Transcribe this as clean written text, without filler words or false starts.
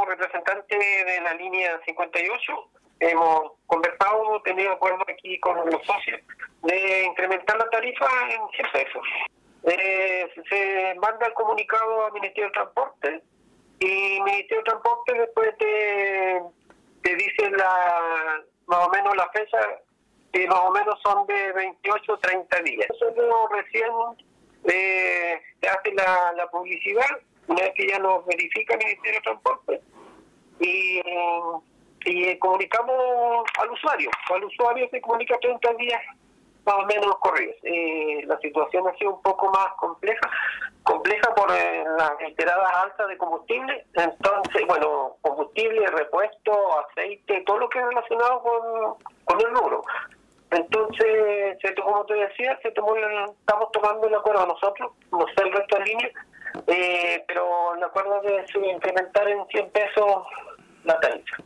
representantes de la línea 58, hemos conversado, tenido acuerdo aquí con los socios de incrementar la tarifa en 100 pesos. Se manda el comunicado al Ministerio de Transporte y el Ministerio de Transporte después te dice más o menos la fecha, que más o menos son de 28 o 30 días. Nosotros recién se hace la publicidad, una vez que ya nos verifica el Ministerio de Transporte, y comunicamos al usuario. Al usuario se comunica 30 días más o menos corridos. La situación ha sido un poco más compleja por las reiteradas alzas de combustible. Entonces, bueno, combustible, repuesto, aceite, todo lo que es relacionado con el rubro. Entonces, como te decía, estamos tomando el acuerdo nosotros, no sé el resto de líneas, pero el acuerdo de incrementar en 100 pesos la tarifa.